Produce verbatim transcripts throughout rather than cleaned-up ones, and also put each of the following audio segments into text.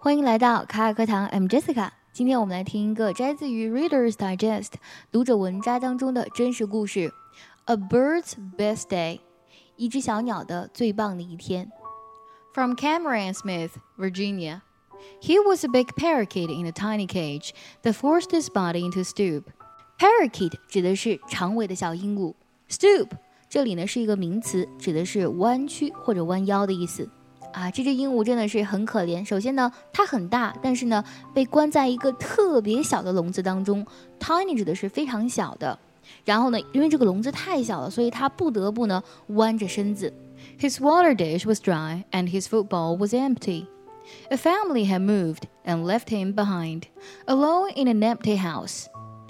欢迎来到卡尔课堂 ，I'm Jessica。今天我们来听一个摘自于 Reader's Digest 读者文摘当中的真实故事 ，A Bird's Best Day， 一只小鸟的最棒的一天。From Cameron Smith, Virginia. He was a big parakeet in a tiny cage that forced his body into a stoop. Parakeet 指的是长尾的小鹦鹉 ，stoop 这里呢是一个名词，指的是弯曲或者弯腰的意思。啊，这只鹦鹉真的是很可怜。首先呢，它很大，但是呢，被关在一个特别小的笼子当中。Tiny 指的是非常小的。然后呢，因为这个笼子太小了，所以它不得不呢弯着身子。His water dish was dry and his football was empty. A family had moved and left him behind, alone in an empty house.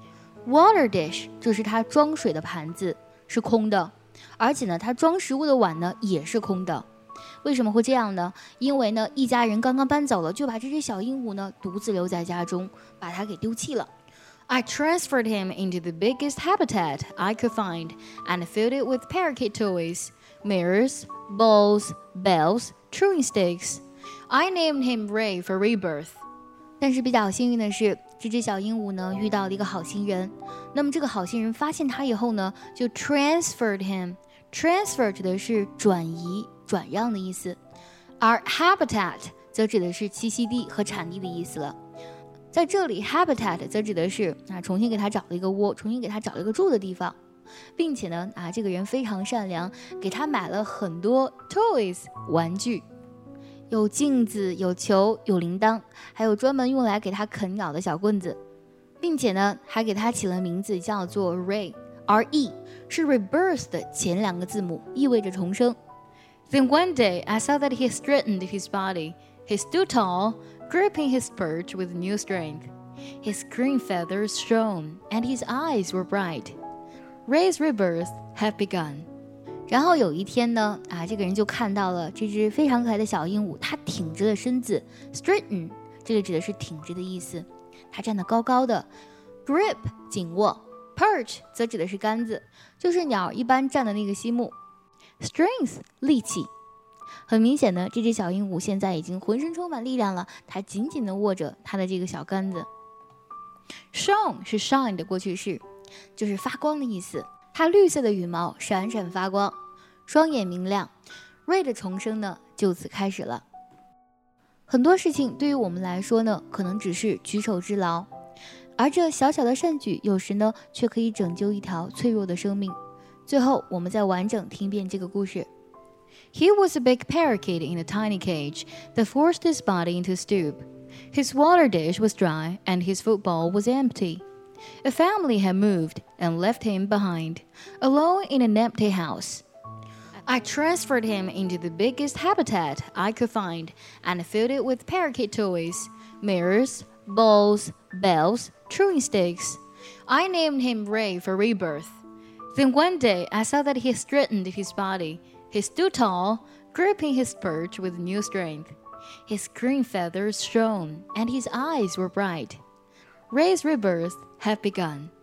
Water dish 就是它装水的盘子是空的，而且呢，它装食物的碗呢也是空的。为什么会这样呢？因为呢，一家人刚刚搬走了，就把这只小鹦鹉呢独自留在家中，把它给丢弃了。I transferred him into the biggest habitat I could find and filled it with parakeet toys, mirrors, balls, bells, chewing sticks. I named him Ray for rebirth. 但是比较幸运的是，这只小鹦鹉呢遇到了一个好心人。那么这个好心人发现它以后呢，就 transferred him。transfer 指的是转移、转让的意思，而 habitat 则指的是栖息地和产地的意思了。在这里 habitat 则指的是啊，重新给他找了一个窝，重新给他找了一个住的地方，并且呢啊，这个人非常善良，给他买了很多 toys 玩具，有镜子、有球、有铃铛，还有专门用来给他啃咬的小棍子，并且呢还给他起了名字叫做 Ray。R E 是 rebirth 的前两个字母，意味着重生。Then one day I saw that he straightened his body. He stood tall, gripping his perch with new strength. His green feathers shone, and his eyes were bright. Ray's rebirth had begun. 然后有一天呢，啊，这个人就看到了这只非常可爱的小鹦鹉，它挺直了身子 ，straighten 这个指的是挺直的意思，它站得高高的 ，grip 紧握。Perch 则指的是杆子，就是鸟一般站的那个溪木。Strength 力气，很明显的，这只小鹦鹉现在已经浑身充满力量了，它紧紧地握着它的这个小杆子。Shone 是 shine 的过去式，就是发光的意思。它绿色的羽毛闪闪发光，双眼明亮。Ray 的重生呢，就此开始了。很多事情对于我们来说呢，可能只是举手之劳。而这小小的善举，有时呢，却可以拯救一条脆弱的生命。最后，我们再完整听遍这个故事。He was a big parakeet in a tiny cage that forced his body into a stoop. His water dish was dry and his football was empty. A family had moved and left him behind, alone in an empty house. I transferred him into the biggest habitat I could find and filled it with parakeet toys, mirrors, balls, bells, chewing sticks. I named him Ray for rebirth. Then one day I saw that he straightened his body. He stood tall, gripping his perch with new strength. His green feathers shone, and his eyes were bright. Ray's rebirth had begun.